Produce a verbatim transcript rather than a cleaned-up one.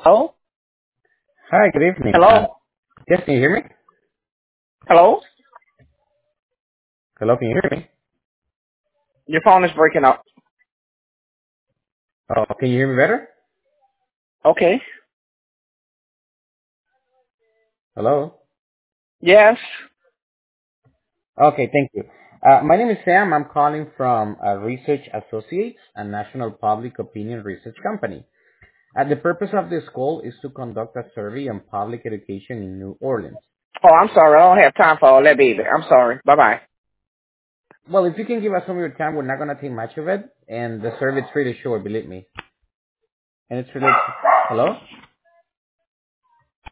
Hello? Hi, good evening. Uh, Hello? yes, can you hear me? Hello? Hello, can you hear me? Your phone is breaking up. Oh, can you hear me better? Okay. Hello? Yes. Okay, thank you. Uh, my name is Sam. I'm calling from uh, Research Associates, a national public opinion research company. Uh, the purpose of this call is to conduct a survey on public education in New Orleans. Oh, I'm sorry. I don't have time for all that, baby. I'm sorry. Bye-bye. Well, if you can give us some of your time, we're not going to take much of it, and the survey is pretty short, believe me. And it's related. Hello?